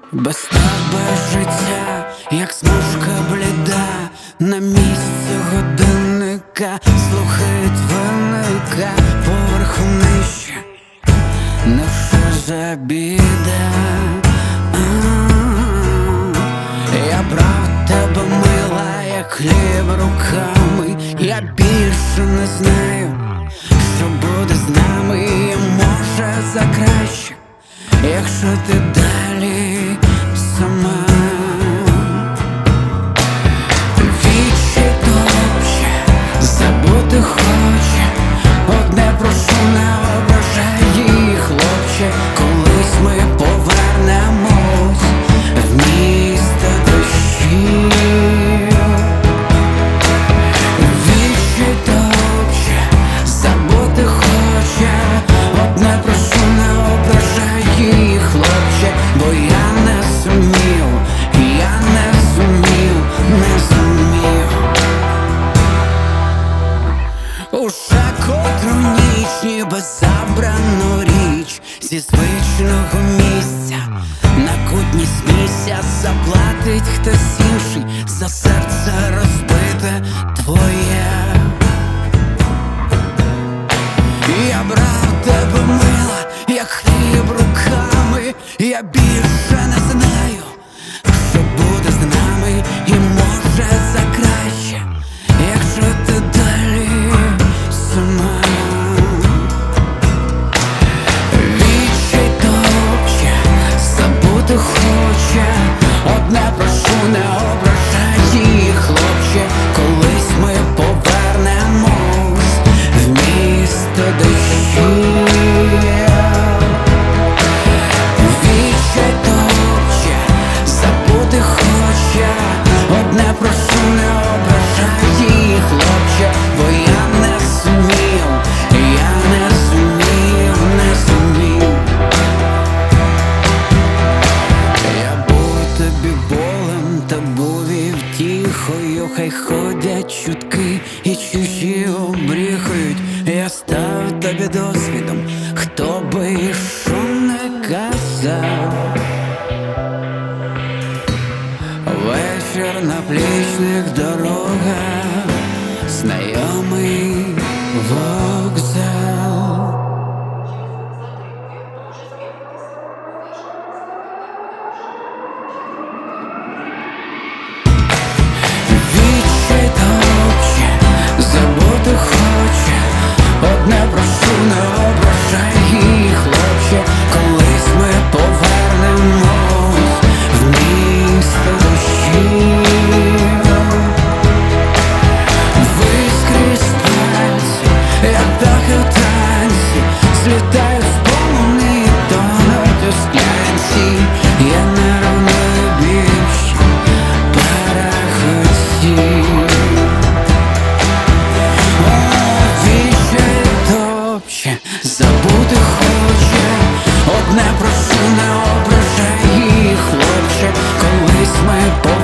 Без тебе життя, як смужка бліда, на місці годинника слухають винника поверхом нижче, невже за біда? Я брав тебе, мила, як хліб руками. Я більше не знаю, що буде з нами, і може за краще, якщо ти далі сама. Вічі топче, забути хоче, одне прошу, не ображай її, хлопче. Колись ми повернемось в місто дощів. Вічі топче, забути хоче, одне прошу, не ображай її, хлопче. Бо я не зумів, я не зумів, не зумів. Уже котру ніч, ніби забрану річ зі звичного місця. На кутні смійся, заплатить хтось інший за серце розбите твоє. Я брав тебе, мила, як хліб руками. Я більше не знаю, що буде з нами, і може за краще, якщо ти далі сама. Вічі топче, забути хоче, одне прошу, не ображай її, хлопче. Колись ми повернемось в місто дощів. Вічі топче, забути хоче, одне прошу, не ображай її, хлопче. Бо я не зумів, я не зумів, не зумів. Я був тобі болем, та був і втіхою. Хай ходять чутки і чужі обріхають. Я став тобі досвідом, хто би і що не казав. Вечір на плічних дорогах, знайомий вокзал. Вічі топче, забути хоче, одне прошу, не ображай її, хлопче. Колись ми повернемось в місто дощів. Вискрізь пальці, як птахи в танці, злітають в полум'ї, тонуть у склянці. Я не равную більше перехотів. Вічі топче, забути хоче, одне прошу, не ображай її, хлопче. Колись ми